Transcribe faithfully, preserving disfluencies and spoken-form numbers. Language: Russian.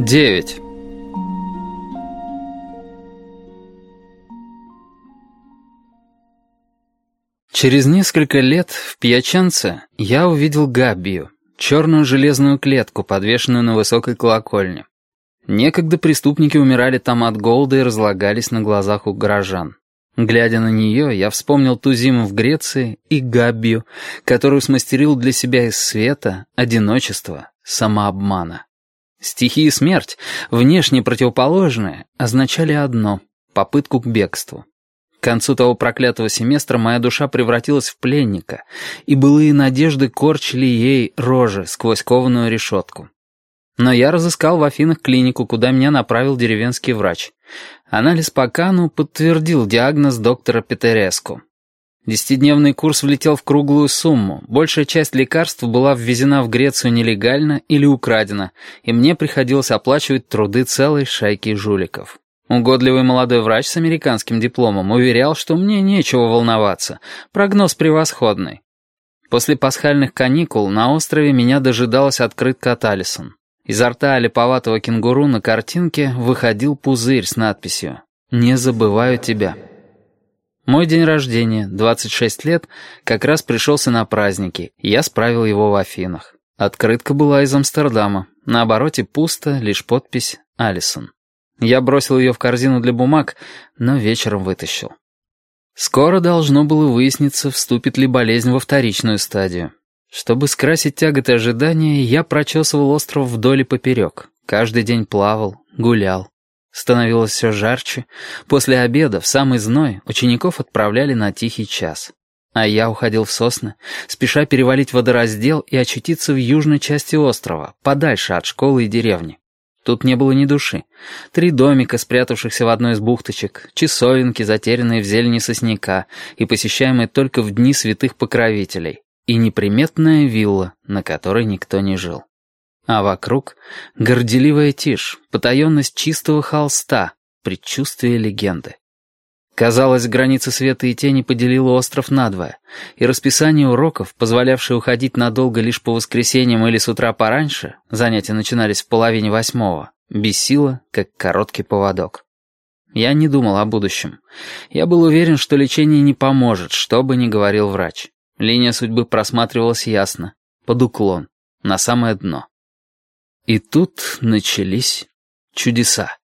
девять. Через несколько лет в Пьяченце я увидел габбию, черную железную клетку, подвешенную на высокой колокольне. Некогда преступники умирали там от голода и разлагались на глазах у горожан. Глядя на нее, я вспомнил ту зиму в Греции и габбию, которую смастерил для себя из света, одиночества, самообмана. Стихи и смерть, внешне противоположные, означали одно — попытку к бегству. К концу того проклятого семестра моя душа превратилась в пленника, и былые надежды корчили ей рожи сквозь кованую решетку. Но я разыскал в Афинах клинику, куда меня направил деревенский врач. Анализ по Кану подтвердил диагноз доктора Петереску. Десятидневный курс влетел в круглую сумму, большая часть лекарств была ввезена в Грецию нелегально или украдена, и мне приходилось оплачивать труды целой шайки жуликов. Угодливый молодой врач с американским дипломом уверял, что мне нечего волноваться, прогноз превосходный. После пасхальных каникул на острове меня дожидалась открытка от Алисон. Изо рта липоватого кенгуру на картинке выходил пузырь с надписью «Не забываю тебя». Мой день рождения, двадцать шесть лет, как раз пришелся на праздники, и я справил его в Афинах. Открытка была из Амстердама, на обороте пусто, лишь подпись «Алисон». Я бросил ее в корзину для бумаг, но вечером вытащил. Скоро должно было выясниться, вступит ли болезнь во вторичную стадию. Чтобы скрасить тяготы ожидания, я прочесывал остров вдоль и поперек. Каждый день плавал, гулял. Становилось все жарче. После обеда, в самый зной, учеников отправляли на тихий час. А я уходил в сосны, спеша перевалить водораздел и очутиться в южной части острова, подальше от школы и деревни. Тут не было ни души. Три домика, спрятавшихся в одной из бухточек, часовенки, затерянные в зелени сосняка и посещаемые только в дни святых покровителей, и неприметная вилла, на которой никто не жил. А вокруг горделивая тишь, потаенность чистого холста, предчувствие легенды. Казалось, граница света и тени поделила остров надвое, и расписание уроков, позволявшее уходить надолго лишь по воскресеньям или с утра пораньше, занятия начинались в половине восьмого, бесило, как короткий поводок. Я не думал о будущем. Я был уверен, что лечение не поможет, что бы ни говорил врач. Линия судьбы просматривалась ясно, под уклон, на самое дно. И тут начались чудеса.